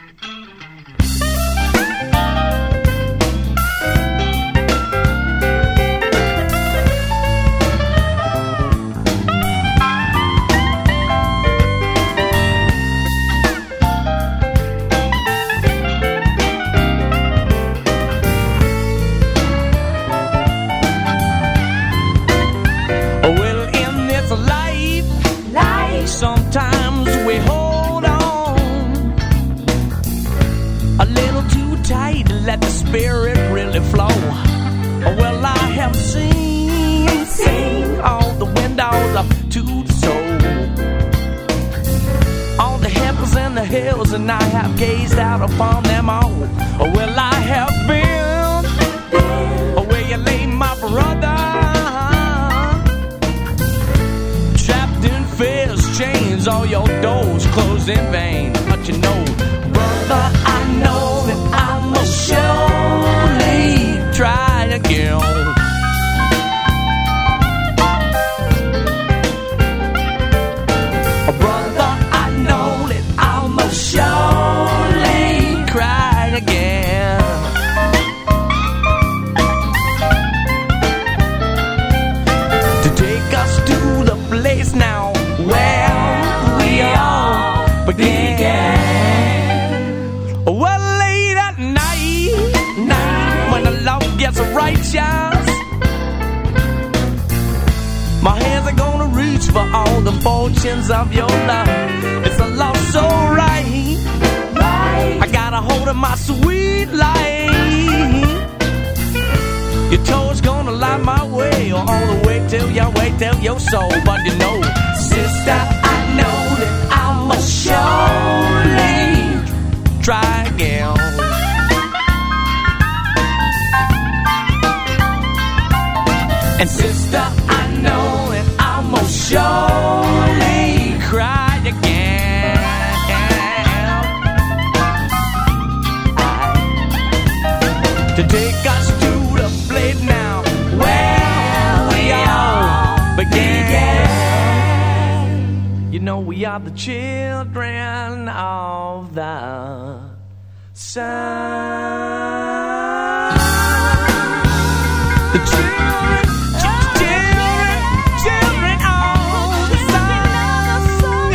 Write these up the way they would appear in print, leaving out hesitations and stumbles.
Sometimes we hold on a little too tight to let the spirit really flow. Well, I have seen all the windows up to the soul, all the heavens and the hills, and I have gazed out upon them all. Well, I have been where you lay my brother, chains, all your doors closed in vain. But you know, brother, I know that I must surely try again. Brother, I know that I must surely cry again. To take us to the place now where we all began. Well, late at night, when the love gets righteous, my hands are gonna reach for all the fortunes of your love. It's a love so right, I got a hold of my sweet life. Your toes gonna light my way all the way till your soul. But you know, sister, I know that I must surely try again. And sister, I know that I must surely cry again. To take us to the place now where we all began. You know, we are the children of the sun. The children of the sun.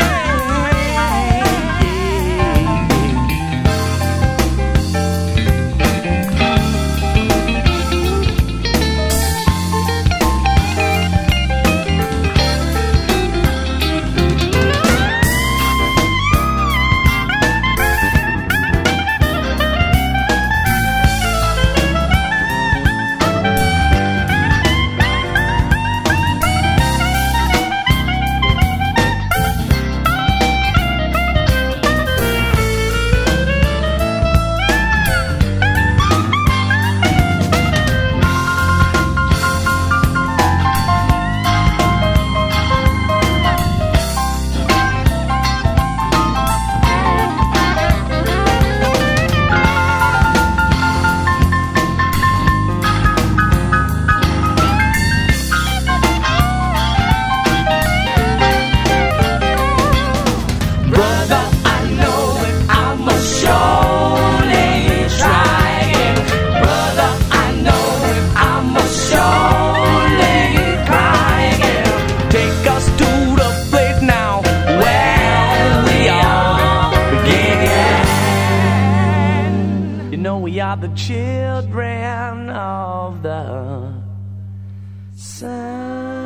The children of the sun.